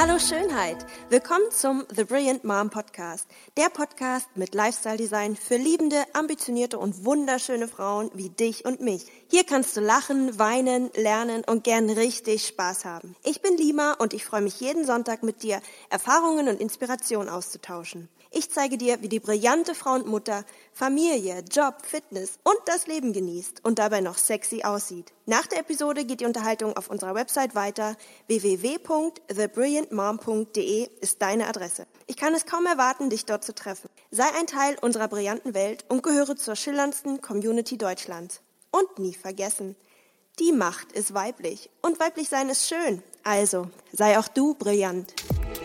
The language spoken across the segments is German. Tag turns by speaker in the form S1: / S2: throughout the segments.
S1: Hallo Schönheit, willkommen zum The Brilliant Mom Podcast. Der Podcast mit Lifestyle-Design für liebende, ambitionierte und wunderschöne Frauen wie dich und mich. Hier kannst du lachen, weinen, lernen und gern richtig Spaß haben. Ich bin Lima und ich freue mich jeden Sonntag mit dir, Erfahrungen und Inspiration auszutauschen. Ich zeige dir, wie die brillante Frau und Mutter Familie, Job, Fitness und das Leben genießt und dabei noch sexy aussieht. Nach der Episode geht die Unterhaltung auf unserer Website weiter. www.thebrilliantmom.de ist deine Adresse. Ich kann es kaum erwarten, dich dort zu treffen. Sei ein Teil unserer brillanten Welt und gehöre zur schillerndsten Community Deutschlands. Und nie vergessen, die Macht ist weiblich und weiblich sein ist schön. Also, sei auch du brillant.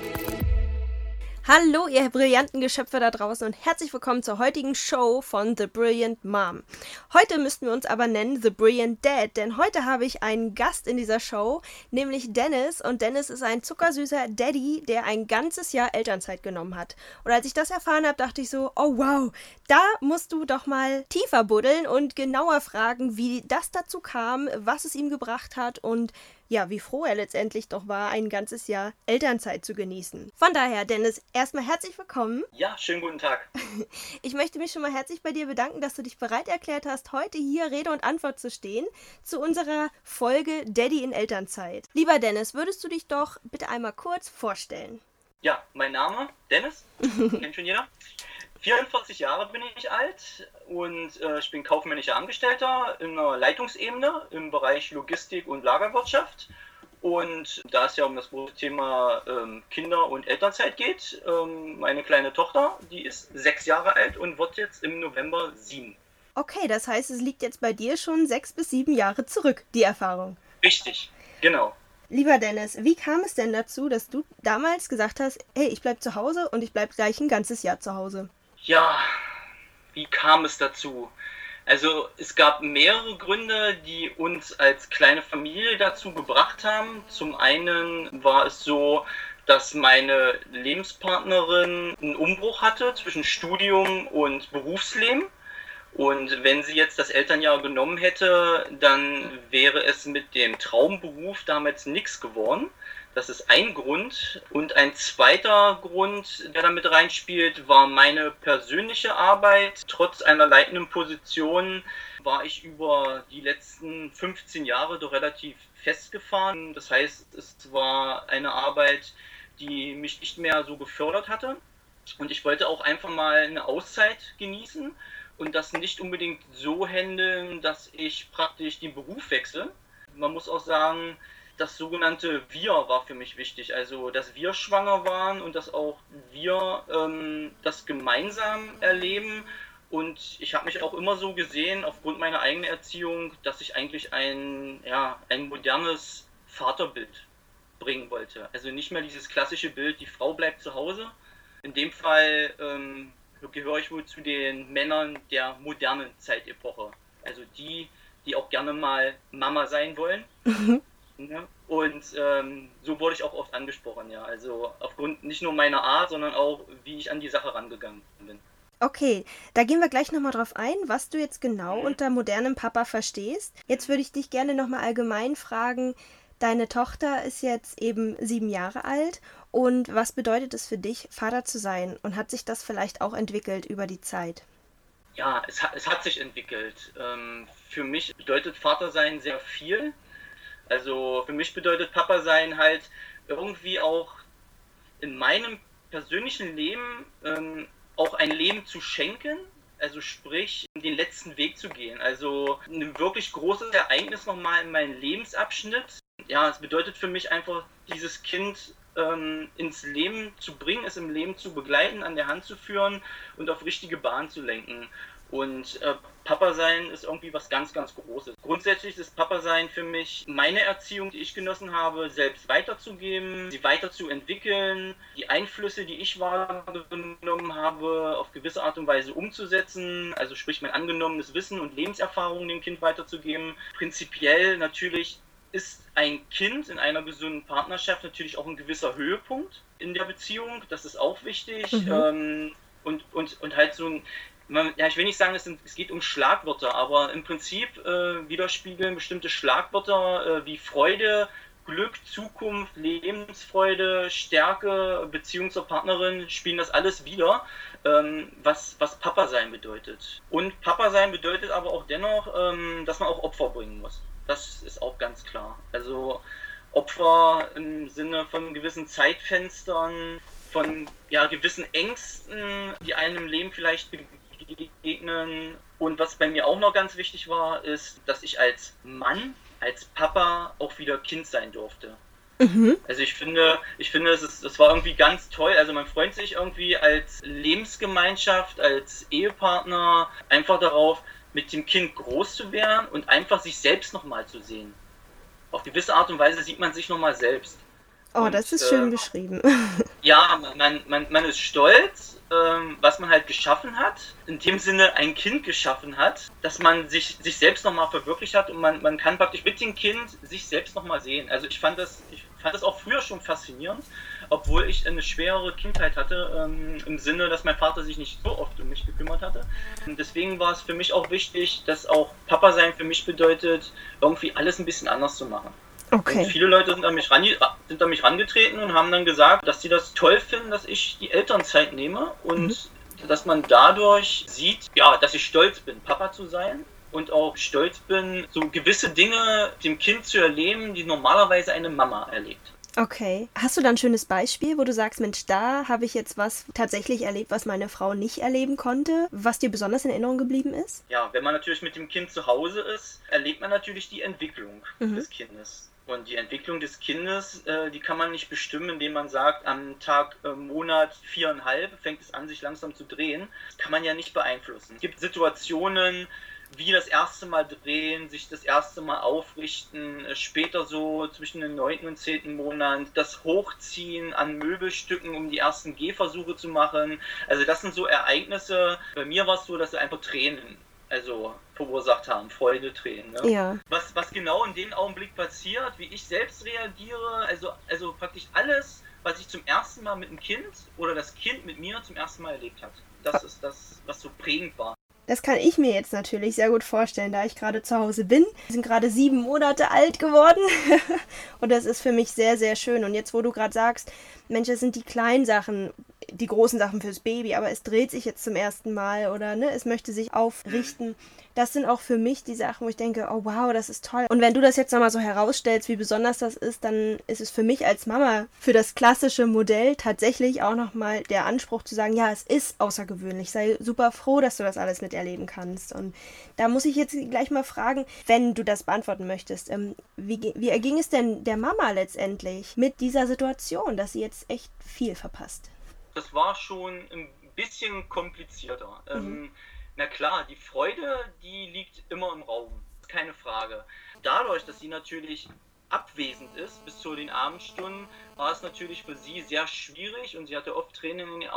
S1: Hallo, ihr brillanten Geschöpfe da draußen und herzlich willkommen zur heutigen Show von The Brilliant Mom. Heute müssten wir uns aber nennen The Brilliant Dad, denn heute habe ich einen Gast in dieser Show, nämlich Dennis. Und Dennis ist ein zuckersüßer Daddy, der ein ganzes Jahr Elternzeit genommen hat. Und als ich das erfahren habe, dachte ich so, oh wow, da musst du doch mal tiefer buddeln und genauer fragen, wie das dazu kam, was es ihm gebracht hat und ja, wie froh er letztendlich doch war, ein ganzes Jahr Elternzeit zu genießen. Von daher, Dennis, erstmal herzlich willkommen.
S2: Ja, schönen guten Tag.
S1: Ich möchte mich schon mal herzlich bei dir bedanken, dass du dich bereit erklärt hast, heute hier Rede und Antwort zu stehen zu unserer Folge Daddy in Elternzeit. Lieber Dennis, würdest du dich doch bitte einmal kurz vorstellen?
S2: Ja, mein Name, Dennis, kennt schon jeder. 44 Jahre bin ich alt und ich bin kaufmännischer Angestellter in einer Leitungsebene im Bereich Logistik und Lagerwirtschaft. Und da es ja um das große Thema Kinder- und Elternzeit geht, meine kleine Tochter, die ist 6 Jahre alt und wird jetzt im November 7.
S1: Okay, das heißt, es liegt jetzt bei dir schon 6 bis 7 Jahre zurück, die Erfahrung.
S2: Richtig, genau.
S1: Lieber Dennis, wie kam es denn dazu, dass du damals gesagt hast, hey, ich bleib zu Hause und ich bleib gleich ein ganzes Jahr zu Hause?
S2: Ja, wie kam es dazu? Also es gab mehrere Gründe, die uns als kleine Familie dazu gebracht haben. Zum einen war es so, dass meine Lebenspartnerin einen Umbruch hatte zwischen Studium und Berufsleben. Und wenn sie jetzt das Elternjahr genommen hätte, dann wäre es mit dem Traumberuf damals nichts geworden. Das ist ein Grund. Und ein zweiter Grund, der da mit reinspielt, war meine persönliche Arbeit. Trotz einer leitenden Position war ich über die letzten 15 Jahre doch relativ festgefahren. Das heißt, es war eine Arbeit, die mich nicht mehr so gefördert hatte. Und ich wollte auch einfach mal eine Auszeit genießen und das nicht unbedingt so handeln, dass ich praktisch den Beruf wechsle. Man muss auch sagen, das sogenannte Wir war für mich wichtig, also dass wir schwanger waren und dass auch wir das gemeinsam erleben. Und ich habe mich auch immer so gesehen, aufgrund meiner eigenen Erziehung, dass ich eigentlich ein modernes Vaterbild bringen wollte. Also nicht mehr dieses klassische Bild, die Frau bleibt zu Hause. In dem Fall gehöre ich wohl zu den Männern der modernen Zeitepoche. Also die auch gerne mal Mama sein wollen. Ja, und so wurde ich auch oft angesprochen, ja. Also aufgrund nicht nur meiner Art, sondern auch, wie ich an die Sache rangegangen bin.
S1: Okay, da gehen wir gleich nochmal drauf ein, was du jetzt genau unter modernem Papa verstehst. Jetzt würde ich dich gerne nochmal allgemein fragen, deine Tochter ist jetzt eben 7 Jahre alt und was bedeutet es für dich, Vater zu sein? Und hat sich das vielleicht auch entwickelt über die Zeit?
S2: Ja, es hat sich entwickelt. Für mich bedeutet Vater sein sehr viel. Also für mich bedeutet Papa sein halt irgendwie auch in meinem persönlichen Leben auch ein Leben zu schenken, also sprich den letzten Weg zu gehen. Also ein wirklich großes Ereignis nochmal in meinem Lebensabschnitt. Ja, es bedeutet für mich einfach, dieses Kind ins Leben zu bringen, es im Leben zu begleiten, an der Hand zu führen und auf richtige Bahn zu lenken. Und Papa sein ist irgendwie was ganz, ganz Großes. Grundsätzlich ist Papa sein für mich meine Erziehung, die ich genossen habe, selbst weiterzugeben, sie weiterzuentwickeln, die Einflüsse, die ich wahrgenommen habe, auf gewisse Art und Weise umzusetzen, also sprich mein angenommenes Wissen und Lebenserfahrung dem Kind weiterzugeben. Prinzipiell natürlich ist ein Kind in einer gesunden Partnerschaft natürlich auch ein gewisser Höhepunkt in der Beziehung, das ist auch wichtig. Und halt so ein, ja, ich will nicht sagen, es geht um Schlagwörter, aber im Prinzip widerspiegeln bestimmte Schlagwörter wie Freude, Glück, Zukunft, Lebensfreude, Stärke, Beziehung zur Partnerin spielen das alles wider, was Papa sein bedeutet. Und Papa sein bedeutet aber auch dennoch, dass man auch Opfer bringen muss. Das ist auch ganz klar. Also Opfer im Sinne von gewissen Zeitfenstern, von gewissen Ängsten, die einem im Leben vielleicht begegnen. Und was bei mir auch noch ganz wichtig war, ist, dass ich als Mann, als Papa auch wieder Kind sein durfte. Also ich finde, das war irgendwie ganz toll. Also man freut sich irgendwie als Lebensgemeinschaft, als Ehepartner einfach darauf, mit dem Kind groß zu werden und einfach sich selbst nochmal zu sehen. Auf gewisse Art und Weise sieht man sich nochmal selbst.
S1: Oh, und, das ist schön beschrieben.
S2: Ja, man ist stolz, was man halt geschaffen hat. In dem Sinne ein Kind geschaffen hat, dass man sich selbst nochmal verwirklicht hat und man kann praktisch mit dem Kind sich selbst nochmal sehen. Also ich fand das auch früher schon faszinierend, obwohl ich eine schwerere Kindheit hatte, im Sinne, dass mein Vater sich nicht so oft um mich gekümmert hatte. Und deswegen war es für mich auch wichtig, dass auch Papa sein für mich bedeutet, irgendwie alles ein bisschen anders zu machen.
S1: Okay.
S2: Und viele Leute sind an mich rangetreten und haben dann gesagt, dass sie das toll finden, dass ich die Elternzeit nehme und dass man dadurch sieht, dass ich stolz bin, Papa zu sein und auch stolz bin, so gewisse Dinge dem Kind zu erleben, die normalerweise eine Mama erlebt.
S1: Okay. Hast du da ein schönes Beispiel, wo du sagst, Mensch, da habe ich jetzt was tatsächlich erlebt, was meine Frau nicht erleben konnte, was dir besonders in Erinnerung geblieben ist?
S2: Ja, wenn man natürlich mit dem Kind zu Hause ist, erlebt man natürlich die Entwicklung des Kindes. Und die Entwicklung des Kindes, die kann man nicht bestimmen, indem man sagt, am Tag, Monat 4,5 fängt es an, sich langsam zu drehen. Das kann man ja nicht beeinflussen. Es gibt Situationen, wie das erste Mal drehen, sich das erste Mal aufrichten, später so zwischen dem 9. und 10. Monat, das Hochziehen an Möbelstücken, um die ersten Gehversuche zu machen. Also das sind so Ereignisse. Bei mir war es so, dass einfach Tränen verursacht haben, Freudetränen. Ne?
S1: Ja.
S2: Was genau in dem Augenblick passiert, wie ich selbst reagiere, also praktisch alles, was ich zum ersten Mal mit dem Kind oder das Kind mit mir zum ersten Mal erlebt hat. Das ist das, was so prägend war.
S1: Das kann ich mir jetzt natürlich sehr gut vorstellen, da ich gerade zu Hause bin. Wir sind gerade 7 Monate alt geworden und das ist für mich sehr, sehr schön. Und jetzt, wo du gerade sagst, Mensch, das sind die kleinen Sachen, die großen Sachen fürs Baby, aber es dreht sich jetzt zum ersten Mal oder es möchte sich aufrichten. Das sind auch für mich die Sachen, wo ich denke, oh wow, das ist toll. Und wenn du das jetzt nochmal so herausstellst, wie besonders das ist, dann ist es für mich als Mama, für das klassische Modell tatsächlich auch nochmal der Anspruch zu sagen, ja, es ist außergewöhnlich. Sei super froh, dass du das alles miterleben kannst. Und da muss ich jetzt gleich mal fragen, wenn du das beantworten möchtest, wie erging es denn der Mama letztendlich mit dieser Situation, dass sie jetzt echt viel verpasst?
S2: Das war schon ein bisschen komplizierter. Na klar, die Freude, die liegt immer im Raum, keine Frage. Dadurch, dass sie natürlich abwesend ist bis zu den Abendstunden, war es natürlich für sie sehr schwierig und sie hatte oft Tränen in den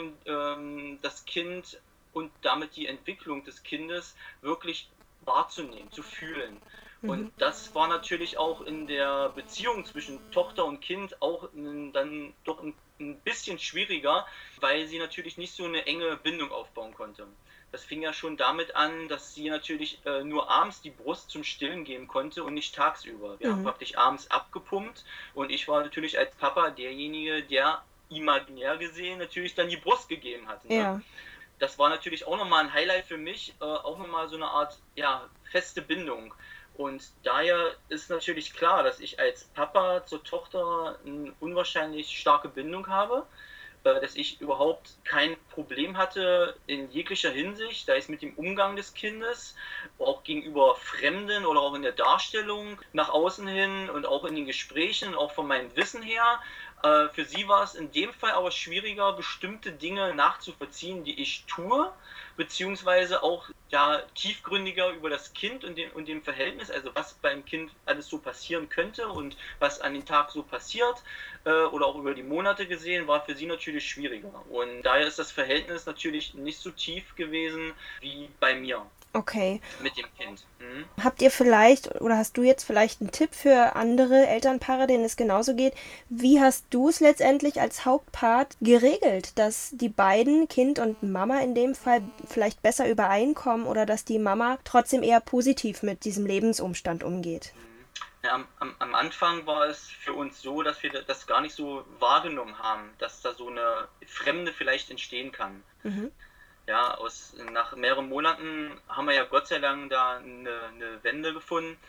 S2: Augen, das Kind und damit die Entwicklung des Kindes wirklich wahrzunehmen, zu fühlen. Und das war natürlich auch in der Beziehung zwischen Tochter und Kind auch dann doch ein bisschen schwieriger, weil sie natürlich nicht so eine enge Bindung aufbauen konnte. Das fing ja schon damit an, dass sie natürlich nur abends die Brust zum Stillen geben konnte und nicht tagsüber. Wir haben praktisch abends abgepumpt und ich war natürlich als Papa derjenige, der imaginär gesehen natürlich dann die Brust gegeben hat. Ne?
S1: Ja.
S2: Das war natürlich auch nochmal ein Highlight für mich, auch nochmal so eine Art feste Bindung. Und daher ist natürlich klar, dass ich als Papa zur Tochter eine unwahrscheinlich starke Bindung habe, dass ich überhaupt kein Problem hatte in jeglicher Hinsicht, sei es mit dem Umgang des Kindes, auch gegenüber Fremden oder auch in der Darstellung nach außen hin und auch in den Gesprächen, auch von meinem Wissen her. Für sie war es in dem Fall aber schwieriger, bestimmte Dinge nachzuvollziehen, die ich tue, beziehungsweise auch tiefgründiger über das Kind und dem Verhältnis, also was beim Kind alles so passieren könnte und was an den Tag so passiert oder auch über die Monate gesehen, war für sie natürlich schwieriger. Und daher ist das Verhältnis natürlich nicht so tief gewesen wie bei mir.
S1: Okay.
S2: Mit dem Kind.
S1: Habt ihr vielleicht oder hast du jetzt vielleicht einen Tipp für andere Elternpaare, denen es genauso geht? Wie hast du es letztendlich als Hauptpart geregelt, dass die beiden, Kind und Mama in dem Fall, vielleicht besser übereinkommen oder dass die Mama trotzdem eher positiv mit diesem Lebensumstand umgeht?
S2: Ja, am Anfang war es für uns so, dass wir das gar nicht so wahrgenommen haben, dass da so eine Fremde vielleicht entstehen kann.
S1: Mhm.
S2: Ja, nach mehreren Monaten haben wir ja Gott sei Dank da eine Wende gefunden.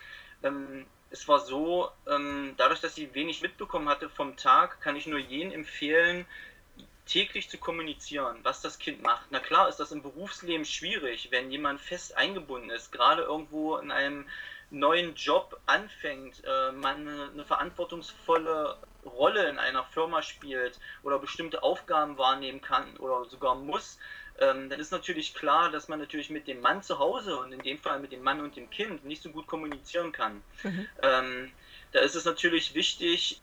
S2: Es war so, dadurch, dass sie wenig mitbekommen hatte vom Tag, kann ich nur jedem empfehlen, täglich zu kommunizieren, was das Kind macht. Na klar ist das im Berufsleben schwierig, wenn jemand fest eingebunden ist, gerade irgendwo in einem neuen Job anfängt, man eine verantwortungsvolle Rolle in einer Firma spielt oder bestimmte Aufgaben wahrnehmen kann oder sogar muss, dann ist natürlich klar, dass man natürlich mit dem Mann zu Hause und in dem Fall mit dem Mann und dem Kind nicht so gut kommunizieren kann.
S1: Mhm.
S2: Da ist es natürlich wichtig,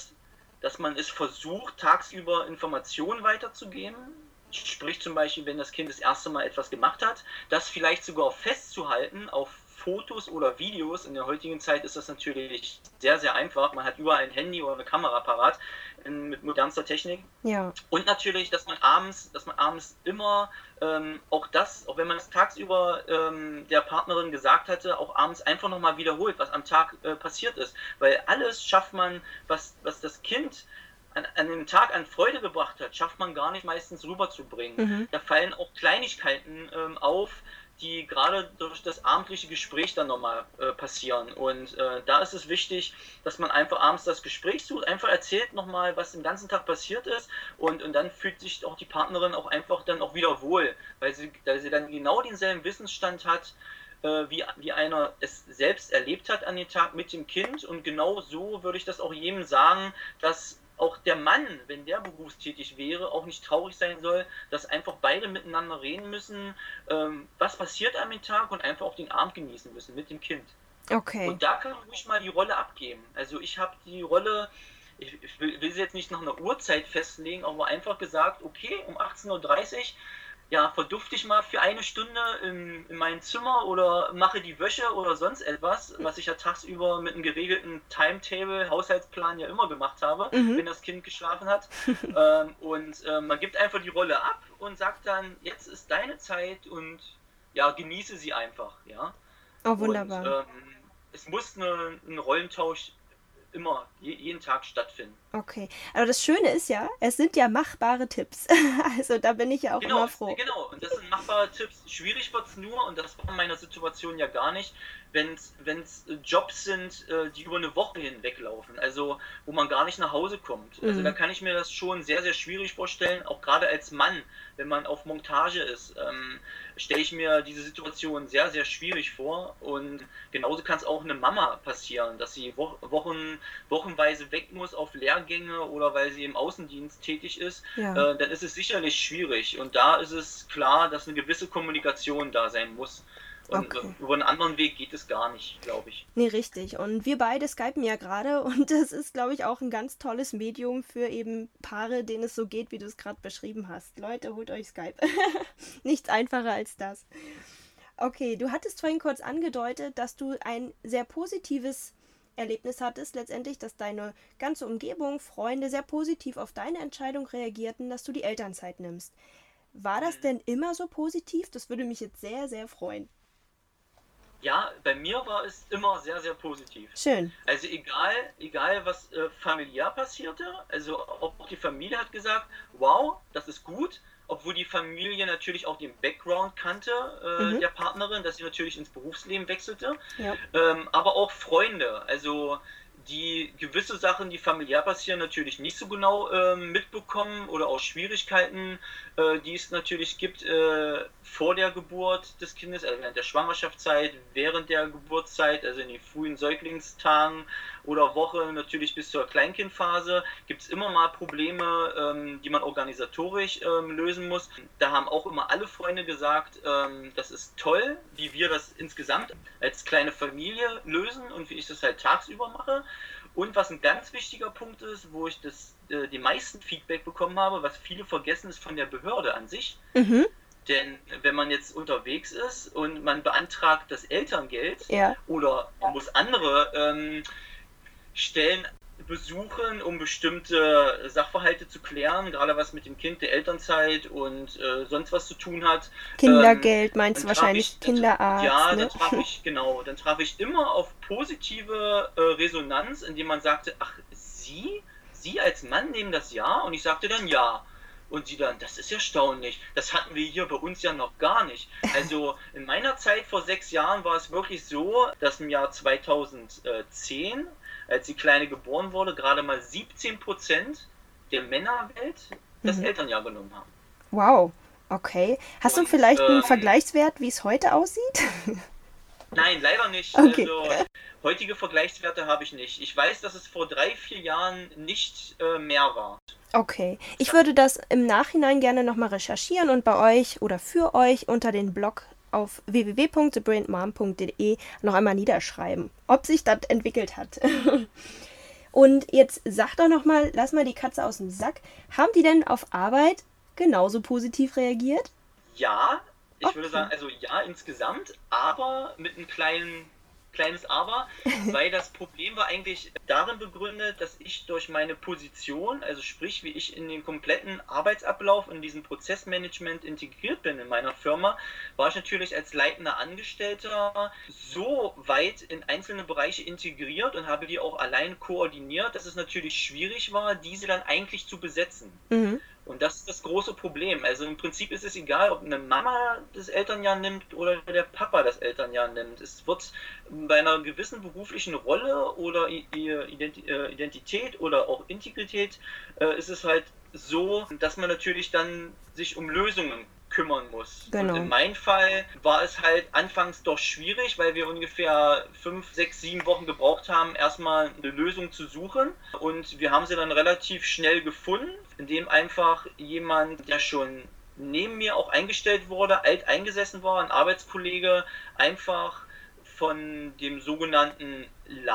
S2: dass man es versucht, tagsüber Informationen weiterzugeben. Sprich zum Beispiel, wenn das Kind das erste Mal etwas gemacht hat, das vielleicht sogar festzuhalten auf Fotos oder Videos. In der heutigen Zeit ist das natürlich sehr, sehr einfach. Man hat überall ein Handy oder eine Kamera parat mit modernster Technik.
S1: Ja.
S2: Und natürlich, dass man abends immer auch wenn man es tagsüber der Partnerin gesagt hatte, auch abends einfach nochmal wiederholt, was am Tag passiert ist. Weil alles schafft man, was das Kind an dem Tag an Freude gebracht hat, schafft man gar nicht meistens rüberzubringen.
S1: Mhm.
S2: Da fallen auch Kleinigkeiten auf, die gerade durch das abendliche Gespräch dann nochmal passieren. Und da ist es wichtig, dass man einfach abends das Gespräch sucht, einfach erzählt nochmal, was den ganzen Tag passiert ist und dann fühlt sich auch die Partnerin auch einfach dann auch wieder wohl, weil sie dann genau denselben Wissensstand hat, wie einer es selbst erlebt hat an dem Tag mit dem Kind. Und genau so würde ich das auch jedem sagen, dass auch der Mann, wenn der berufstätig wäre, auch nicht traurig sein soll, dass einfach beide miteinander reden müssen, was passiert an dem Tag und einfach auch den Abend genießen müssen mit dem Kind.
S1: Okay.
S2: Und da kann man ruhig mal die Rolle abgeben. Also ich habe die Rolle, ich will sie jetzt nicht nach einer Uhrzeit festlegen, aber einfach gesagt, okay, um 18:30 Uhr, ja, verdufte ich mal für eine Stunde in mein Zimmer oder mache die Wäsche oder sonst etwas, was ich ja tagsüber mit einem geregelten Timetable, Haushaltsplan ja immer gemacht habe, wenn das Kind geschlafen hat. Man gibt einfach die Rolle ab und sagt dann, jetzt ist deine Zeit und ja, genieße sie einfach, ja.
S1: Oh, wunderbar.
S2: Und es muss ein Rollentausch immer, jeden Tag stattfinden.
S1: Okay. Aber das Schöne ist ja, es sind ja machbare Tipps. Also da bin ich ja auch immer froh.
S2: Genau, und das sind machbare Tipps. Schwierig wird es nur, und das war in meiner Situation ja gar nicht, wenn es Jobs sind, die über eine Woche hinweg laufen, also wo man gar nicht nach Hause kommt. Also da kann ich mir das schon sehr, sehr schwierig vorstellen, auch gerade als Mann, wenn man auf Montage ist, stelle ich mir diese Situation sehr, sehr schwierig vor. Und genauso kann es auch eine Mama passieren, dass sie wochenweise weg muss auf Lehrgänge oder weil sie im Außendienst tätig ist.
S1: Ja.
S2: Dann ist es sicherlich schwierig. Und da ist es klar, dass eine gewisse Kommunikation da sein muss. Und
S1: Okay.
S2: über einen anderen Weg geht es gar nicht, glaube ich.
S1: Nee, richtig. Und wir beide skypen ja gerade und das ist, glaube ich, auch ein ganz tolles Medium für eben Paare, denen es so geht, wie du es gerade beschrieben hast. Leute, holt euch Skype. Nichts einfacher als das. Okay, du hattest vorhin kurz angedeutet, dass du ein sehr positives Erlebnis hattest, letztendlich, dass deine ganze Umgebung, Freunde sehr positiv auf deine Entscheidung reagierten, dass du die Elternzeit nimmst. War das denn immer so positiv? Das würde mich jetzt sehr, sehr freuen.
S2: Ja, bei mir war es immer sehr, sehr positiv.
S1: Schön.
S2: Also egal was familiär passierte, also auch die Familie hat gesagt, wow, das ist gut, obwohl die Familie natürlich auch den Background kannte der Partnerin, dass sie natürlich ins Berufsleben wechselte,
S1: Ja.
S2: aber auch Freunde, also die gewisse Sachen, die familiär passieren, natürlich nicht so genau mitbekommen oder auch Schwierigkeiten, die es natürlich gibt vor der Geburt des Kindes, also während der Schwangerschaftszeit, während der Geburtszeit, also in den frühen Säuglingstagen oder Woche, natürlich bis zur Kleinkindphase, gibt es immer mal Probleme, die man organisatorisch lösen muss. Da haben auch immer alle Freunde gesagt, das ist toll, wie wir das insgesamt als kleine Familie lösen und wie ich das halt tagsüber mache. Und was ein ganz wichtiger Punkt ist, wo ich die meisten Feedback bekommen habe, was viele vergessen, ist von der Behörde an sich.
S1: Mhm.
S2: Denn wenn man jetzt unterwegs ist und man beantragt das Elterngeld
S1: Ja.
S2: oder man muss andere Stellen besuchen, um bestimmte Sachverhalte zu klären, gerade was mit dem Kind, der Elternzeit und sonst was zu tun hat.
S1: Kindergeld meinst
S2: Dann
S1: du
S2: traf
S1: wahrscheinlich,
S2: ich,
S1: Kinderarzt,
S2: ja,
S1: ne?
S2: dann traf ich immer auf positive Resonanz, indem man sagte, ach, Sie als Mann nehmen das ja? Und ich sagte dann ja. Und sie dann, das ist erstaunlich, das hatten wir hier bei uns ja noch gar nicht. Also in meiner Zeit vor 6 Jahren war es wirklich so, dass im Jahr 2010, als die Kleine geboren wurde, gerade mal 17% der Männerwelt das
S1: Mhm.
S2: Elternjahr genommen haben.
S1: Wow, okay. Hast du
S2: Und
S1: vielleicht einen Vergleichswert, wie es heute aussieht?
S2: nein, leider nicht.
S1: Okay.
S2: Also heutige Vergleichswerte habe ich nicht. Ich weiß, dass es vor 3, 4 Jahren nicht mehr war.
S1: Okay. Ich würde das im Nachhinein gerne nochmal recherchieren und bei euch oder für euch unter den Blog auf www.thebrilliantmom.de noch einmal niederschreiben, ob sich das entwickelt hat. Und jetzt sag doch nochmal, lass mal die Katze aus dem Sack. Haben die denn auf Arbeit genauso positiv reagiert?
S2: Ja, ich würde
S1: Okay.
S2: sagen, also ja insgesamt, aber mit einem kleines Aber, weil das Problem war eigentlich darin begründet, dass ich durch meine Position, also sprich, wie ich in den kompletten Arbeitsablauf, in diesem Prozessmanagement integriert bin in meiner Firma, war ich natürlich als leitender Angestellter so weit in einzelne Bereiche integriert und habe die auch allein koordiniert, dass es natürlich schwierig war, diese dann eigentlich zu besetzen.
S1: Mhm.
S2: Und das ist das große Problem. Also im Prinzip ist es egal, ob eine Mama das Elternjahr nimmt oder der Papa das Elternjahr nimmt. Es wird bei einer gewissen beruflichen Rolle oder Identität oder auch Integrität ist es halt so, dass man natürlich dann sich um Lösungen kümmern muss. Und in
S1: Genau.
S2: meinem Fall war es halt anfangs doch schwierig, weil wir ungefähr 5, 6, 7 Wochen gebraucht haben, erstmal eine Lösung zu suchen. Und wir haben sie dann relativ schnell gefunden, indem einfach jemand, der schon neben mir auch eingestellt wurde, alt eingesessen war, ein Arbeitskollege, einfach von dem sogenannten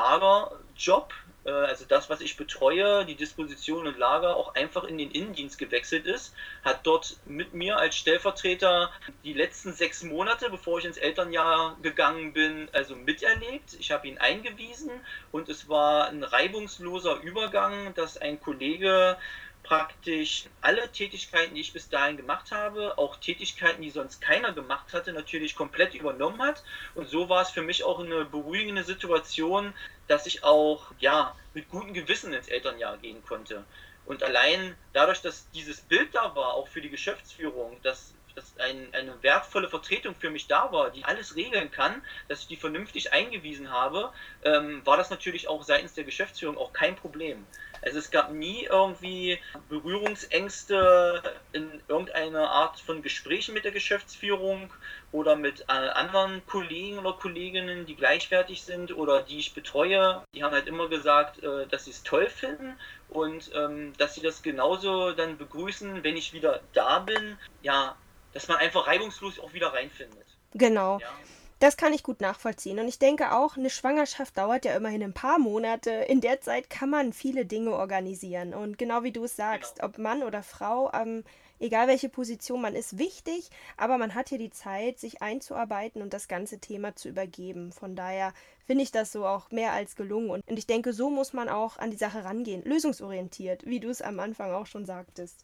S2: Lagerjob, also das, was ich betreue, die Disposition und Lager, auch einfach in den Innendienst gewechselt ist, hat dort mit mir als Stellvertreter die letzten 6 Monate, bevor ich ins Elternjahr gegangen bin, also miterlebt. Ich habe ihn eingewiesen und es war ein reibungsloser Übergang, dass ein Kollege praktisch alle Tätigkeiten, die ich bis dahin gemacht habe, auch Tätigkeiten, die sonst keiner gemacht hatte, natürlich komplett übernommen hat. Und so war es für mich auch eine beruhigende Situation, dass ich auch ja mit gutem Gewissen ins Elternjahr gehen konnte. Und allein dadurch, dass dieses Bild da war, auch für die Geschäftsführung, dass eine wertvolle Vertretung für mich da war, die alles regeln kann, dass ich die vernünftig eingewiesen habe, war das natürlich auch seitens der Geschäftsführung auch kein Problem. Also es gab nie irgendwie Berührungsängste in irgendeiner Art von Gesprächen mit der Geschäftsführung oder mit anderen Kollegen oder Kolleginnen, die gleichwertig sind oder die ich betreue. Die haben halt immer gesagt, dass sie es toll finden und dass sie das genauso dann begrüßen, wenn ich wieder da bin. Ja, dass man einfach reibungslos auch wieder reinfindet.
S1: Genau.
S2: Ja,
S1: Das kann ich gut nachvollziehen. Und ich denke auch, eine Schwangerschaft dauert ja immerhin ein paar Monate. In der Zeit kann man viele Dinge organisieren. Und genau wie du es
S2: genau.
S1: sagst, ob Mann oder Frau, egal welche Position man ist, wichtig, aber man hat hier die Zeit, sich einzuarbeiten und das ganze Thema zu übergeben. Von daher finde ich das so auch mehr als gelungen. Und ich denke, so muss man auch an die Sache rangehen. Lösungsorientiert, wie du es am Anfang auch schon sagtest.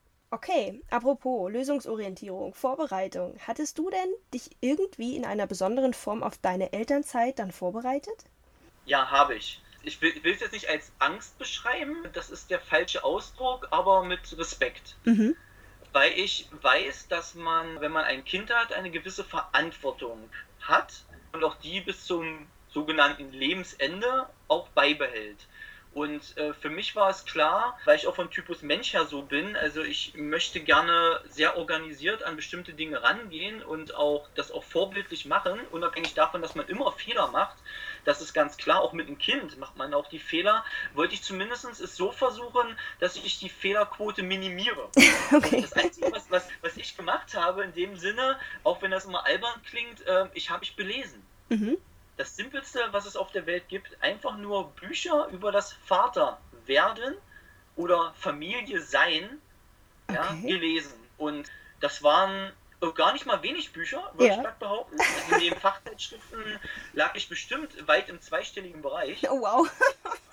S1: Okay, apropos Lösungsorientierung, Vorbereitung. Hattest du denn dich irgendwie in einer besonderen Form auf deine Elternzeit dann vorbereitet?
S2: Ja, habe ich. Ich will es jetzt nicht als Angst beschreiben, das ist der falsche Ausdruck, aber mit Respekt.
S1: Mhm.
S2: Weil ich weiß, dass man, wenn man ein Kind hat, eine gewisse Verantwortung hat und auch die bis zum sogenannten Lebensende auch beibehält. Und für mich war es klar, weil ich auch von Typus Mensch her so bin, also ich möchte gerne sehr organisiert an bestimmte Dinge rangehen und auch das auch vorbildlich machen, unabhängig davon, dass man immer Fehler macht. Das ist ganz klar, auch mit einem Kind macht man auch die Fehler. Wollte ich zumindest es so versuchen, dass ich die Fehlerquote minimiere. Und
S1: Okay.
S2: das Einzige, was ich gemacht habe in dem Sinne, auch wenn das immer albern klingt, ich habe mich belesen.
S1: Mhm.
S2: Das Simpelste, was es auf der Welt gibt, einfach nur Bücher über das Vaterwerden oder Familie sein, ja,
S1: Okay.
S2: gelesen. Und das waren gar nicht mal wenig Bücher, würde ich
S1: Ja.
S2: gerade behaupten. Also neben Fachzeitschriften lag ich bestimmt weit im zweistelligen Bereich.
S1: Oh wow.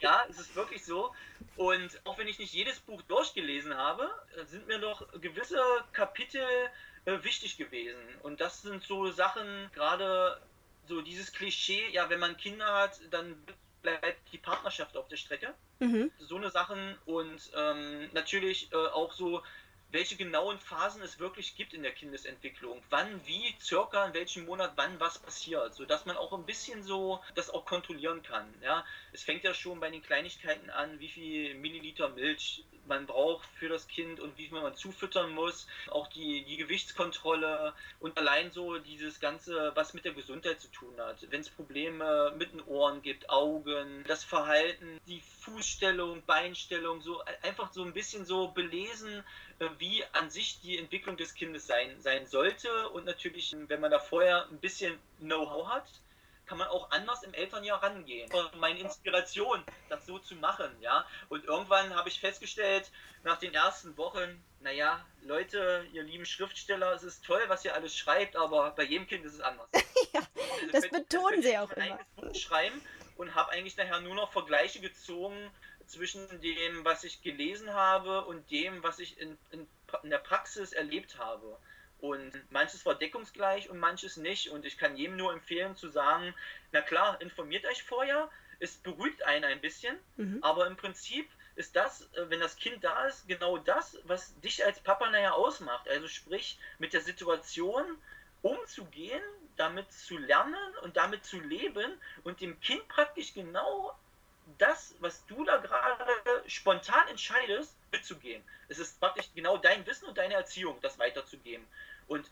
S2: Ja, es ist wirklich so. Und auch wenn ich nicht jedes Buch durchgelesen habe, sind mir doch gewisse Kapitel wichtig gewesen. Und das sind so Sachen, gerade so dieses Klischee, ja, wenn man Kinder hat, dann bleibt die Partnerschaft auf der Strecke.
S1: Mhm.
S2: So eine Sachen und natürlich auch so, welche genauen Phasen es wirklich gibt in der Kindesentwicklung. Wann, wie, circa, in welchem Monat, wann was passiert. Sodass man auch ein bisschen so das auch kontrollieren kann. Ja? Es fängt ja schon bei den Kleinigkeiten an, wie viel Milliliter Milch man braucht für das Kind und wie viel man zufüttern muss. Auch die Gewichtskontrolle und allein so dieses Ganze, was mit der Gesundheit zu tun hat. Wenn es Probleme mit den Ohren gibt, Augen, das Verhalten, die Fußstellung, Beinstellung, so einfach so ein bisschen so belesen, wie an sich die Entwicklung des Kindes sein sollte. Und natürlich, wenn man da vorher ein bisschen Know-how hat, kann man auch anders im Elternjahr rangehen. Meine Inspiration, das so zu machen, ja. Und irgendwann habe ich festgestellt, nach den ersten Wochen, naja, Leute, ihr lieben Schriftsteller, es ist toll, was ihr alles schreibt, aber bei jedem Kind ist es anders.
S1: Ja,
S2: Also
S1: das betonen sie auch
S2: ein
S1: immer.
S2: eigenes Buch schreiben und habe eigentlich nachher nur noch Vergleiche gezogen zwischen dem, was ich gelesen habe und dem, was ich in der Praxis erlebt habe. Und manches war deckungsgleich und manches nicht. Und ich kann jedem nur empfehlen zu sagen, na klar, informiert euch vorher, es beruhigt einen ein bisschen, aber im Prinzip ist das, wenn das Kind da ist, genau das, was dich als Papa nachher ausmacht. Also sprich, mit der Situation umzugehen, damit zu lernen und damit zu leben und dem Kind praktisch genau das, was du da gerade spontan entscheidest, mitzugeben. Es ist praktisch genau dein Wissen und deine Erziehung, das weiterzugeben. Und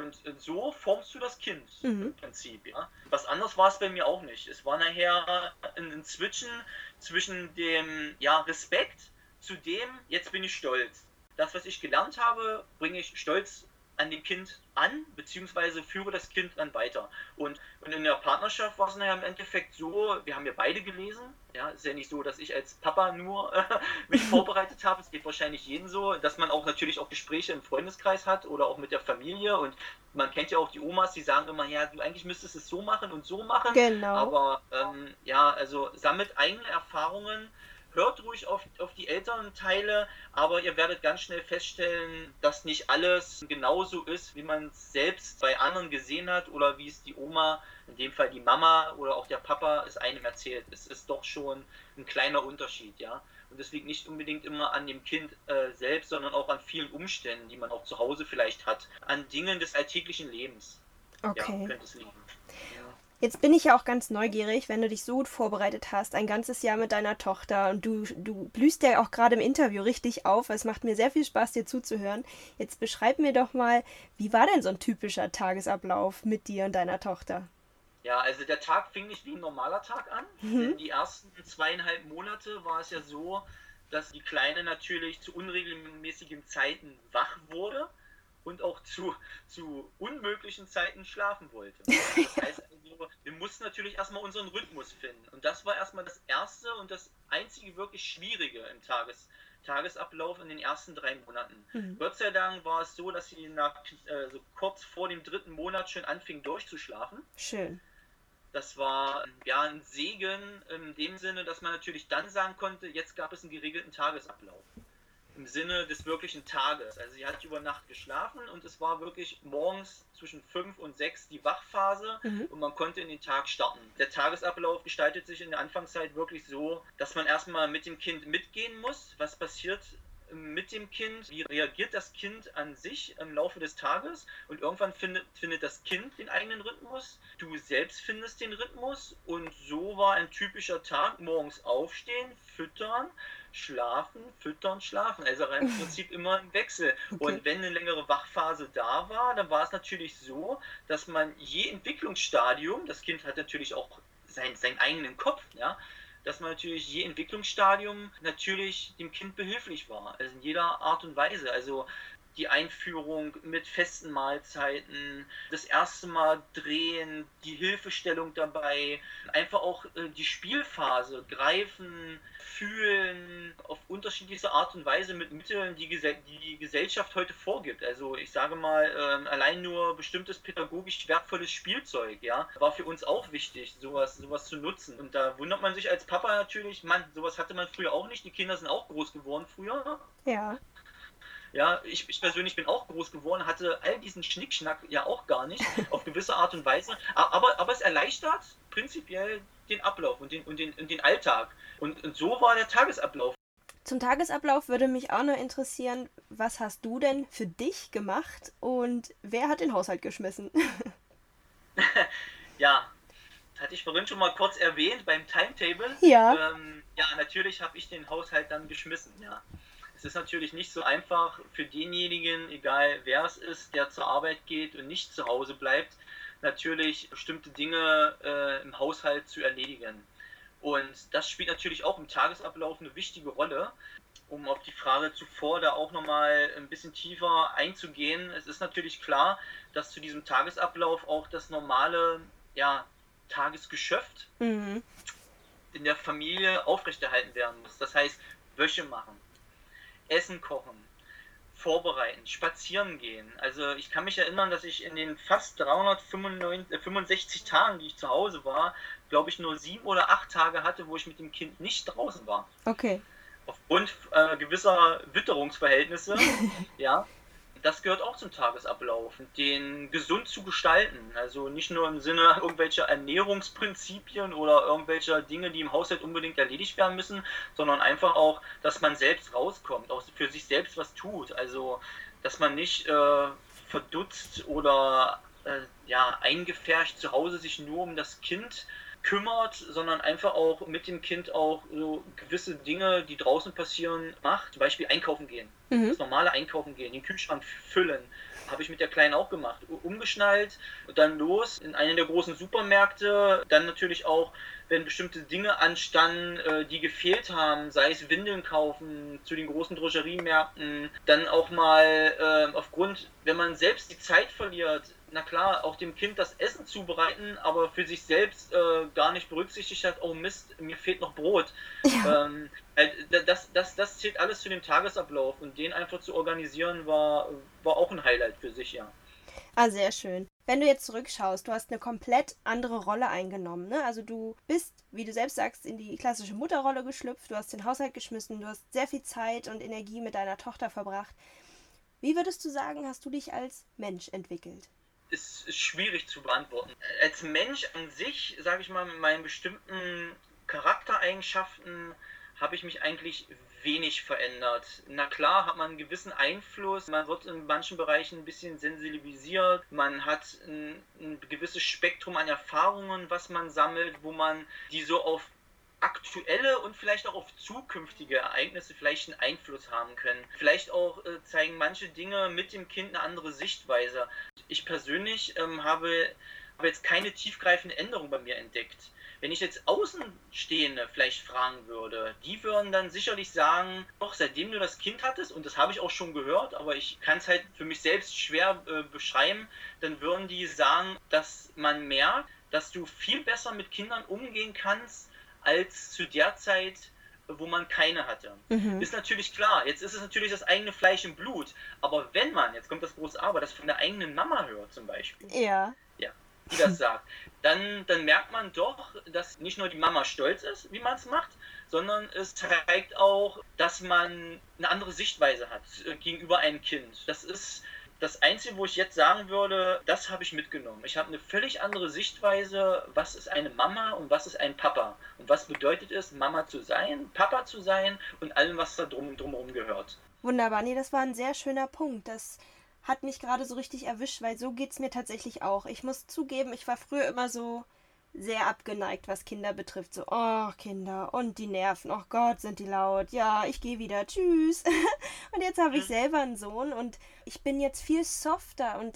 S2: so formst du das Kind im Prinzip. Ja? Was anderes war es bei mir auch nicht. Es war nachher ein Switchen zwischen dem Respekt zu dem, jetzt bin ich stolz. Das, was ich gelernt habe, bringe ich stolz an dem Kind an, beziehungsweise führe das Kind dann weiter. Und in der Partnerschaft war es nachher im Endeffekt so, wir haben ja beide gelesen. Ja, ist ja nicht so, dass ich als Papa nur mich vorbereitet habe. Es geht wahrscheinlich jedem so, dass man auch natürlich auch Gespräche im Freundeskreis hat oder auch mit der Familie. Und man kennt ja auch die Omas, die sagen immer, ja, du eigentlich müsstest es so machen und so machen.
S1: Genau.
S2: Aber also sammelt eigene Erfahrungen. Hört ruhig auf die Elternteile, aber ihr werdet ganz schnell feststellen, dass nicht alles genauso ist, wie man es selbst bei anderen gesehen hat oder wie es die Oma, in dem Fall die Mama oder auch der Papa es einem erzählt. Es ist doch schon ein kleiner Unterschied, ja. Und das liegt nicht unbedingt immer an dem Kind selbst, sondern auch an vielen Umständen, die man auch zu Hause vielleicht hat, an Dingen des alltäglichen Lebens.
S1: Okay.
S2: Ja, könnte es liegen. Ja.
S1: Jetzt bin ich ja auch ganz neugierig, wenn du dich so gut vorbereitet hast, ein ganzes Jahr mit deiner Tochter und du blühst ja auch gerade im Interview richtig auf. Es macht mir sehr viel Spaß, dir zuzuhören. Jetzt beschreib mir doch mal, wie war denn so ein typischer Tagesablauf mit dir und deiner Tochter?
S2: Ja, also der Tag fing nicht wie ein normaler Tag an. Denn die ersten 2,5 Monate war es ja so, dass die Kleine natürlich zu unregelmäßigen Zeiten wach wurde und auch zu unmöglichen Zeiten schlafen wollte. Das heißt also, wir mussten natürlich erstmal unseren Rhythmus finden. Und das war erstmal das erste und das einzige wirklich Schwierige im Tagesablauf in den ersten 3 Monaten. Gott sei Dank war es so, dass sie so kurz vor dem 3. Monat schon anfing durchzuschlafen.
S1: Schön.
S2: Das war ein Segen in dem Sinne, dass man natürlich dann sagen konnte, jetzt gab es einen geregelten Tagesablauf. Im Sinne des wirklichen Tages. Also sie hat über Nacht geschlafen und es war wirklich morgens zwischen 5 und 6 die Wachphase und man konnte in den Tag starten. Der Tagesablauf gestaltet sich in der Anfangszeit wirklich so, dass man erstmal mit dem Kind mitgehen muss. Was passiert mit dem Kind? Wie reagiert das Kind an sich im Laufe des Tages? Und irgendwann findet das Kind den eigenen Rhythmus. Du selbst findest den Rhythmus und so war ein typischer Tag. Morgens aufstehen, füttern, schlafen, füttern, schlafen. Also im Prinzip immer im Wechsel. Okay. Und wenn eine längere Wachphase da war, dann war es natürlich so, dass man je Entwicklungsstadium, das Kind hat natürlich auch seinen eigenen Kopf, ja, dass man natürlich je Entwicklungsstadium natürlich dem Kind behilflich war. Also in jeder Art und Weise. Also die Einführung mit festen Mahlzeiten, das erste Mal drehen, die Hilfestellung dabei, einfach auch die Spielphase, greifen, fühlen, auf unterschiedlichste Art und Weise mit Mitteln, die die Gesellschaft heute vorgibt. Also ich sage mal, allein nur bestimmtes pädagogisch wertvolles Spielzeug, ja, war für uns auch wichtig, sowas zu nutzen. Und da wundert man sich als Papa natürlich, Mann, sowas hatte man früher auch nicht, die Kinder sind auch groß geworden früher.
S1: Ja.
S2: Ja, ich persönlich bin auch groß geworden, hatte all diesen Schnickschnack ja auch gar nicht, auf gewisse Art und Weise. Aber es erleichtert prinzipiell den Ablauf und den Alltag. Und so war der Tagesablauf.
S1: Zum Tagesablauf würde mich auch noch interessieren, was hast du denn für dich gemacht und wer hat den Haushalt geschmissen?
S2: Ja, das hatte ich vorhin schon mal kurz erwähnt beim Timetable.
S1: Ja.
S2: Ja, natürlich habe ich den Haushalt dann geschmissen, ja. Es ist natürlich nicht so einfach für denjenigen, egal wer es ist, der zur Arbeit geht und nicht zu Hause bleibt, natürlich bestimmte Dinge im Haushalt zu erledigen. Und das spielt natürlich auch im Tagesablauf eine wichtige Rolle. Um auf die Frage zuvor da auch nochmal ein bisschen tiefer einzugehen. Es ist natürlich klar, dass zu diesem Tagesablauf auch das normale Tagesgeschäft in der Familie aufrechterhalten werden muss. Das heißt, Wäsche machen, Essen kochen, vorbereiten, spazieren gehen. Also ich kann mich erinnern, dass ich in den fast 365 Tagen, die ich zu Hause war, glaube ich nur 7 oder 8 Tage hatte, wo ich mit dem Kind nicht draußen war.
S1: Okay.
S2: Aufgrund gewisser Witterungsverhältnisse, ja. Das gehört auch zum Tagesablauf, den gesund zu gestalten. Also nicht nur im Sinne irgendwelcher Ernährungsprinzipien oder irgendwelcher Dinge, die im Haushalt unbedingt erledigt werden müssen, sondern einfach auch, dass man selbst rauskommt, auch für sich selbst was tut. Also, dass man nicht verdutzt oder eingepfercht zu Hause sich nur um das Kind kümmert, sondern einfach auch mit dem Kind auch so gewisse Dinge, die draußen passieren, macht. Zum Beispiel einkaufen gehen. Das normale Einkaufen gehen, den Kühlschrank füllen. Habe ich mit der Kleinen auch gemacht. Umgeschnallt und dann los in einen der großen Supermärkte. Dann natürlich auch, wenn bestimmte Dinge anstanden, die gefehlt haben, sei es Windeln kaufen zu den großen Drogeriemärkten. Dann auch mal wenn man selbst die Zeit verliert, na klar, auch dem Kind das Essen zubereiten, aber für sich selbst gar nicht berücksichtigt hat, oh Mist, mir fehlt noch Brot.
S1: Ja.
S2: Das zählt alles zu dem Tagesablauf und den einfach zu organisieren war auch ein Highlight für sich, ja.
S1: Ah, sehr schön. Wenn du jetzt zurückschaust, du hast eine komplett andere Rolle eingenommen, ne? Also du bist, wie du selbst sagst, in die klassische Mutterrolle geschlüpft, du hast den Haushalt geschmissen, du hast sehr viel Zeit und Energie mit deiner Tochter verbracht. Wie würdest du sagen, hast du dich als Mensch entwickelt?
S2: Ist schwierig zu beantworten. Als Mensch an sich, sage ich mal, mit meinen bestimmten Charaktereigenschaften habe ich mich eigentlich wenig verändert. Na klar hat man einen gewissen Einfluss, man wird in manchen Bereichen ein bisschen sensibilisiert, man hat ein gewisses Spektrum an Erfahrungen, was man sammelt, wo man die so auf aktuelle und vielleicht auch auf zukünftige Ereignisse vielleicht einen Einfluss haben können. Vielleicht auch zeigen manche Dinge mit dem Kind eine andere Sichtweise. Ich persönlich habe jetzt keine tiefgreifende Änderung bei mir entdeckt. Wenn ich jetzt Außenstehende vielleicht fragen würde, die würden dann sicherlich sagen, doch, seitdem du das Kind hattest, und das habe ich auch schon gehört, aber ich kann es halt für mich selbst schwer beschreiben, dann würden die sagen, dass man merkt, dass du viel besser mit Kindern umgehen kannst, als zu der Zeit, wo man keine hatte. Ist natürlich klar, jetzt ist es natürlich das eigene Fleisch im Blut, aber wenn man, jetzt kommt das große Aber, das von der eigenen Mama hört zum Beispiel,
S1: Ja.
S2: die das sagt, dann merkt man doch, dass nicht nur die Mama stolz ist, wie man es macht, sondern es zeigt auch, dass man eine andere Sichtweise hat gegenüber einem Kind. Das ist das Einzige, wo ich jetzt sagen würde, das habe ich mitgenommen. Ich habe eine völlig andere Sichtweise, was ist eine Mama und was ist ein Papa. Und was bedeutet es, Mama zu sein, Papa zu sein und allem, was da drumherum gehört.
S1: Wunderbar, nee, das war ein sehr schöner Punkt. Das hat mich gerade so richtig erwischt, weil so geht's mir tatsächlich auch. Ich muss zugeben, ich war früher immer so sehr abgeneigt, was Kinder betrifft. So, oh, Kinder und die nerven, oh Gott, sind die laut. Ja, ich gehe wieder, tschüss. Und jetzt habe ich selber einen Sohn und ich bin jetzt viel softer und ich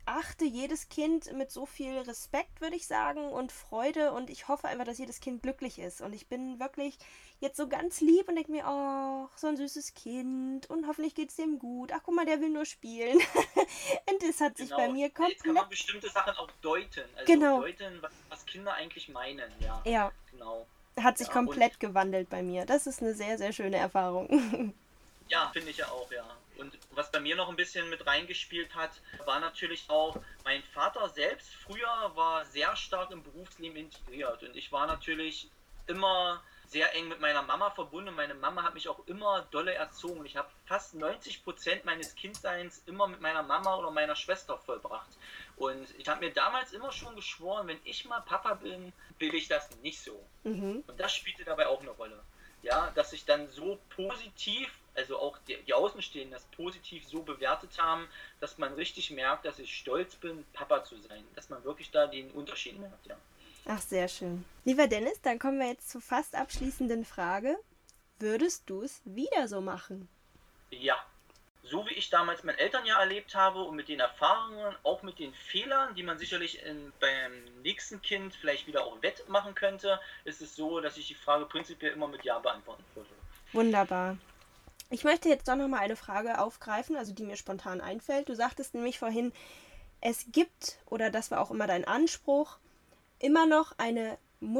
S1: achte jedes Kind mit so viel Respekt, würde ich sagen, und Freude, und ich hoffe einfach, dass jedes Kind glücklich ist. Und ich bin wirklich jetzt so ganz lieb und denke mir, oh, so ein süßes Kind und hoffentlich geht es dem gut. Ach, guck mal, der will nur spielen. Und das hat sich bei
S2: Genau.
S1: mir
S2: Jetzt kann
S1: komplett...
S2: man bestimmte Sachen auch deuten. Also
S1: Genau,
S2: deuten, was Kinder eigentlich meinen, ja.
S1: ja,
S2: Genau.
S1: hat sich
S2: Ja, und
S1: komplett gewandelt bei mir. Das ist eine sehr, sehr schöne Erfahrung.
S2: ja, finde ich ja auch, ja. Und was bei mir noch ein bisschen mit reingespielt hat, war natürlich auch, mein Vater selbst früher war sehr stark im Berufsleben integriert. Und ich war natürlich immer sehr eng mit meiner Mama verbunden. Meine Mama hat mich auch immer dolle erzogen. Ich habe fast 90% meines Kindseins immer mit meiner Mama oder meiner Schwester vollbracht. Und ich habe mir damals immer schon geschworen, wenn ich mal Papa bin, will ich das nicht so.
S1: Mhm.
S2: Und das spielte dabei auch eine Rolle. Ja, dass sich dann so positiv, also auch die Außenstehenden das positiv so bewertet haben, dass man richtig merkt, dass ich stolz bin, Papa zu sein. Dass man wirklich da den Unterschied merkt, ja.
S1: Ach, sehr schön. Lieber Dennis, dann kommen wir jetzt zur fast abschließenden Frage. Würdest du es wieder so machen?
S2: Ja, so wie ich damals mein Elternjahr erlebt habe und mit den Erfahrungen, auch mit den Fehlern, die man sicherlich beim nächsten Kind vielleicht wieder auch wettmachen könnte, ist es so, dass ich die Frage prinzipiell immer mit Ja beantworten würde.
S1: Wunderbar. Ich möchte jetzt doch noch mal eine Frage aufgreifen, also die mir spontan einfällt. Du sagtest nämlich vorhin, es gibt, oder das war auch immer dein Anspruch, immer noch eine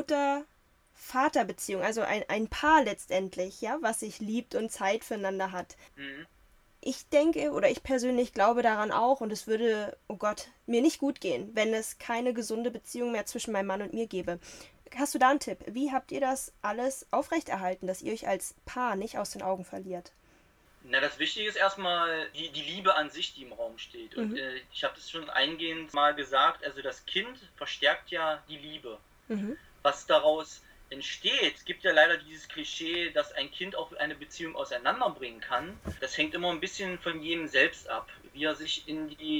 S1: Mutter-Vater-Beziehung, also ein Paar letztendlich, ja, was sich liebt und Zeit füreinander hat.
S2: Mhm.
S1: Ich denke oder ich persönlich glaube daran auch, und es würde, oh Gott, mir nicht gut gehen, wenn es keine gesunde Beziehung mehr zwischen meinem Mann und mir gäbe. Hast du da einen Tipp? Wie habt ihr das alles aufrechterhalten, dass ihr euch als Paar nicht aus den Augen verliert?
S2: Na, das Wichtige ist erstmal die Liebe an sich, die im Raum steht. Und
S1: Mhm.
S2: ich habe das schon eingehend mal gesagt, also das Kind verstärkt ja die Liebe.
S1: Mhm.
S2: Was daraus entsteht, es gibt ja leider dieses Klischee, dass ein Kind auch eine Beziehung auseinanderbringen kann. Das hängt immer ein bisschen von jedem selbst ab, wie er sich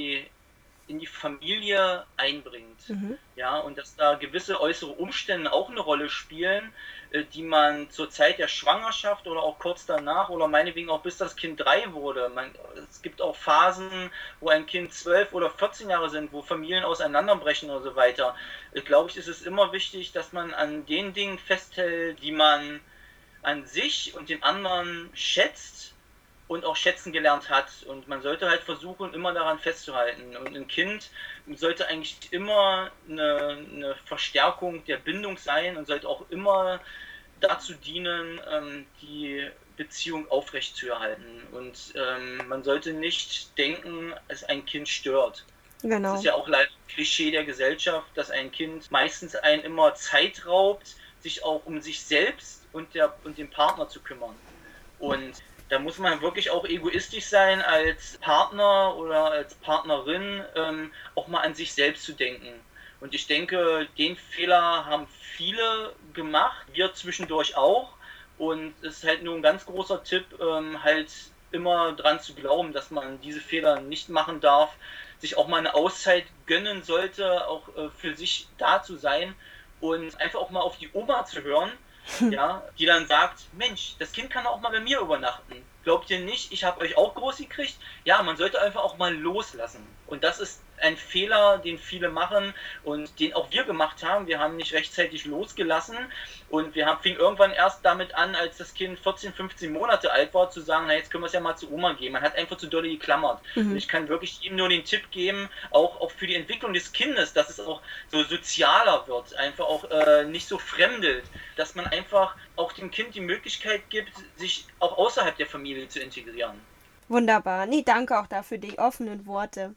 S2: in die Familie einbringt.
S1: Mhm.
S2: Ja, und dass da gewisse äußere Umstände auch eine Rolle spielen, die man zur Zeit der Schwangerschaft oder auch kurz danach oder meinetwegen auch bis das Kind 3 wurde. Es gibt auch Phasen, wo ein Kind 12 oder 14 Jahre sind, wo Familien auseinanderbrechen oder so weiter. Glaube ich, ist es immer wichtig, dass man an den Dingen festhält, die man an sich und den anderen schätzt und auch schätzen gelernt hat. Und man sollte halt versuchen, immer daran festzuhalten. Und ein Kind sollte eigentlich immer eine Verstärkung der Bindung sein und sollte auch immer dazu dienen, die Beziehung aufrechtzuerhalten. Und man sollte nicht denken, dass ein Kind stört. Das ist
S1: Genau.
S2: ja auch leider ein Klischee der Gesellschaft, dass ein Kind meistens einen immer Zeit raubt, sich auch um sich selbst und den Partner zu kümmern. Und da muss man wirklich auch egoistisch sein als Partner oder als Partnerin, auch mal an sich selbst zu denken. Und ich denke, den Fehler haben viele gemacht, wir zwischendurch auch. Und es ist halt nur ein ganz großer Tipp, halt immer dran zu glauben, dass man diese Fehler nicht machen darf, sich auch mal eine Auszeit gönnen sollte, auch für sich da zu sein und einfach auch mal auf die Oma zu hören, ja, die dann sagt, Mensch, das Kind kann auch mal bei mir übernachten. Glaubt ihr nicht, ich habe euch auch groß gekriegt? Ja, man sollte einfach auch mal loslassen. Und das ist ein Fehler, den viele machen und den auch wir gemacht haben. Wir haben nicht rechtzeitig losgelassen und fingen irgendwann erst damit an, als das Kind 14, 15 Monate alt war, zu sagen, na jetzt können wir es ja mal zu Oma geben. Man hat einfach zu dolle geklammert. Und ich kann wirklich ihm nur den Tipp geben, auch für die Entwicklung des Kindes, dass es auch so sozialer wird, einfach auch nicht so fremdelt, dass man einfach auch dem Kind die Möglichkeit gibt, sich auch außerhalb der Familie zu integrieren.
S1: Wunderbar. Nee, danke auch dafür die offenen Worte.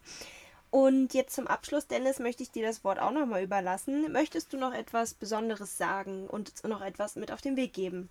S1: Und jetzt zum Abschluss, Dennis, möchte ich dir das Wort auch nochmal überlassen. Möchtest du noch etwas Besonderes sagen und noch etwas mit auf den Weg geben?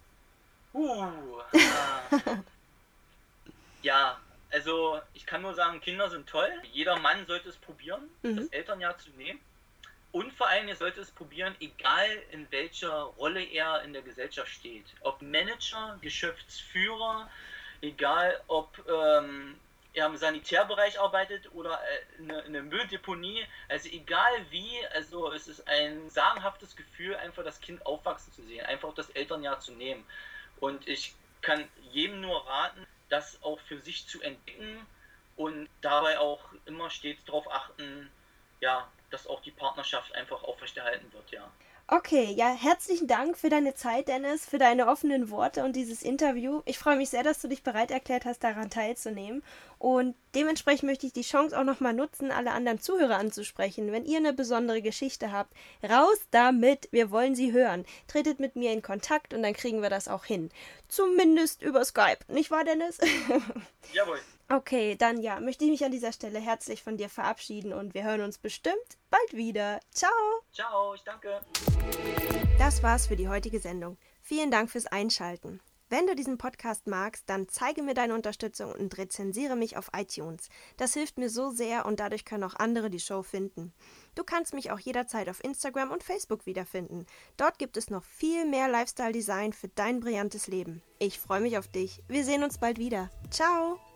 S2: Ja, also ich kann nur sagen, Kinder sind toll. Jeder Mann sollte es probieren, das Elternjahr zu nehmen. Und vor allem, ihr solltet es probieren, egal in welcher Rolle er in der Gesellschaft steht. Ob Manager, Geschäftsführer, egal ob er im Sanitärbereich arbeitet oder eine Mülldeponie. Also egal wie, also es ist ein sagenhaftes Gefühl, einfach das Kind aufwachsen zu sehen, einfach das Elternjahr zu nehmen. Und ich kann jedem nur raten, das auch für sich zu entdecken und dabei auch immer stets darauf achten, ja, dass auch die Partnerschaft einfach aufrechterhalten wird, ja.
S1: Okay, ja, herzlichen Dank für deine Zeit, Dennis, für deine offenen Worte und dieses Interview. Ich freue mich sehr, dass du dich bereit erklärt hast, daran teilzunehmen. Und dementsprechend möchte ich die Chance auch nochmal nutzen, alle anderen Zuhörer anzusprechen. Wenn ihr eine besondere Geschichte habt, raus damit, wir wollen sie hören. Tretet mit mir in Kontakt und dann kriegen wir das auch hin. Zumindest über Skype, nicht wahr, Dennis?
S2: Jawohl.
S1: Okay, dann ja, möchte ich mich an dieser Stelle herzlich von dir verabschieden und wir hören uns bestimmt bald wieder. Ciao!
S2: Ciao, ich danke.
S1: Das war's für die heutige Sendung. Vielen Dank fürs Einschalten. Wenn du diesen Podcast magst, dann zeige mir deine Unterstützung und rezensiere mich auf iTunes. Das hilft mir so sehr und dadurch können auch andere die Show finden. Du kannst mich auch jederzeit auf Instagram und Facebook wiederfinden. Dort gibt es noch viel mehr Lifestyle-Design für dein brillantes Leben. Ich freue mich auf dich. Wir sehen uns bald wieder. Ciao!